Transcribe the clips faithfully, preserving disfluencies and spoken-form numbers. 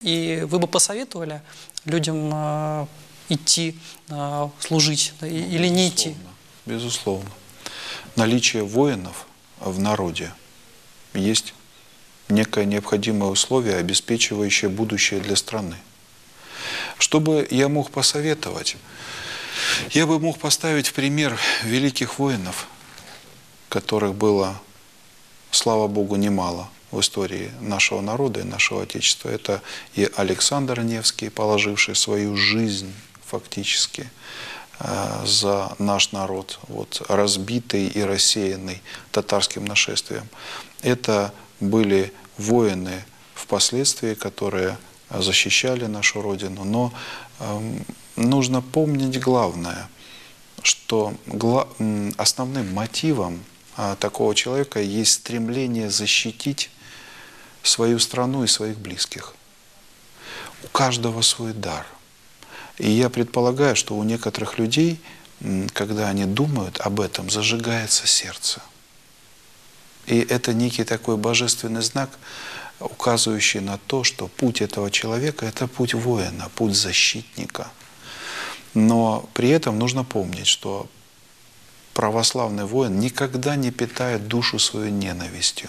И вы бы посоветовали людям э, идти э, служить, да, и, или не идти? Безусловно. Наличие воинов в народе есть некое необходимое условие, обеспечивающее будущее для страны. Что бы я мог посоветовать? Я бы мог поставить в пример великих воинов, которых было, слава Богу, немало в истории нашего народа и нашего Отечества. Это и Александр Невский, положивший свою жизнь фактически э, за наш народ, вот, разбитый и рассеянный татарским нашествием. Это были воины впоследствии, которые защищали нашу Родину. Но э, нужно помнить главное, что гла основным мотивом э, такого человека есть стремление защитить свою страну и своих близких. У каждого свой дар. И я предполагаю, что у некоторых людей, когда они думают об этом, зажигается сердце. И это некий такой божественный знак, указывающий на то, что путь этого человека – это путь воина, путь защитника. Но при этом нужно помнить, что православный воин никогда не питает душу свою ненавистью.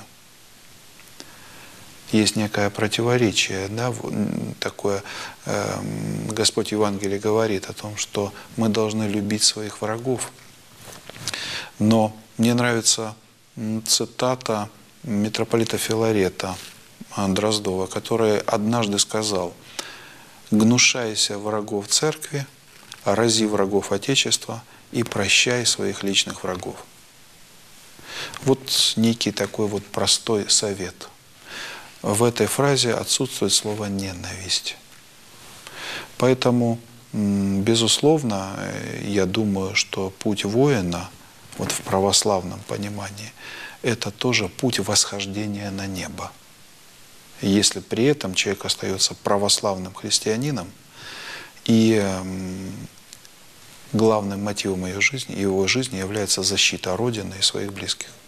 Есть некое противоречие, да, такое, э, Господь в Евангелии говорит о том, что мы должны любить своих врагов. Но мне нравится цитата митрополита Филарета Дроздова, который однажды сказал: «Гнушайся врагов церкви, рази врагов Отечества и прощай своих личных врагов». Вот некий такой вот простой совет. В этой фразе отсутствует слово «ненависть». Поэтому, безусловно, я думаю, что путь воина, вот в православном понимании, это тоже путь восхождения на небо. Если при этом человек остается православным христианином, и главным мотивом ее жизни, его жизни является защита Родины и своих близких.